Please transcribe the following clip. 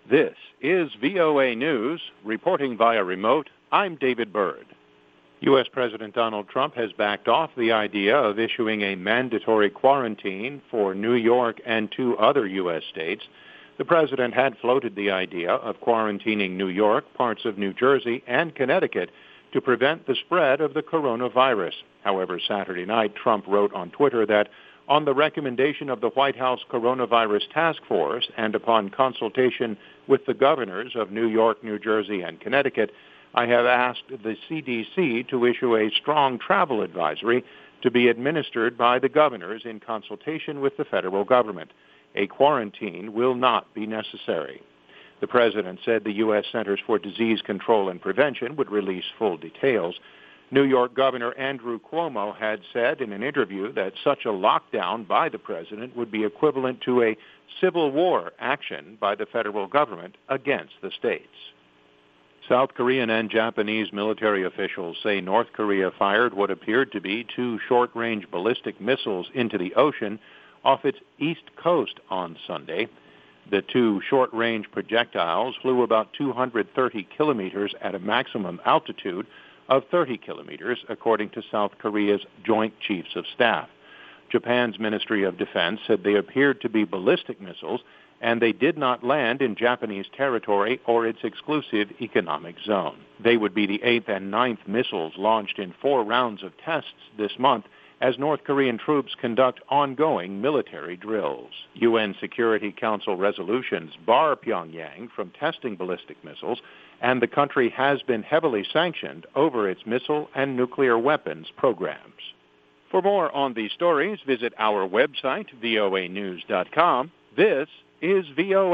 This is VOA News. Reporting via remote, I'm David Byrd. U.S. President Donald Trump has backed off the idea of issuing a mandatory quarantine for New York and 2 other U.S. states. The president had floated the idea of quarantining New York, parts of New Jersey, and Connecticut to prevent the spread of the coronavirus. However, Saturday night, Trump wrote on Twitter that on the recommendation of the White House Coronavirus Task Force and upon consultation with the governors of New York, New Jersey, and Connecticut, I have asked the CDC to issue a strong travel advisory to be administered by the governors in consultation with the federal government. A quarantine will not be necessary. The president said the U.S. Centers for Disease Control and Prevention would release full details. New York Governor Andrew Cuomo had said in an interview that such a lockdown by the president would be equivalent to a civil war action by the federal government against the states. South Korean and Japanese military officials say North Korea fired what appeared to be 2 short-range ballistic missiles into the ocean off its east coast on Sunday. The 2 short-range projectiles flew about 230 kilometers at a maximum altitude of 30 kilometers, according to South Korea's Joint Chiefs of Staff. Japan's Ministry of Defense said they appeared to be ballistic missiles, and they did not land in Japanese territory or its exclusive economic zone. They would be the 8th and 9th missiles launched in 4 rounds of tests this month as North Korean troops conduct ongoing military drills. UN Security Council resolutions bar Pyongyang from testing ballistic missiles, and the country has been heavily sanctioned over its missile and nuclear weapons programs. For more on these stories, visit our website, voanews.com. This is VOA.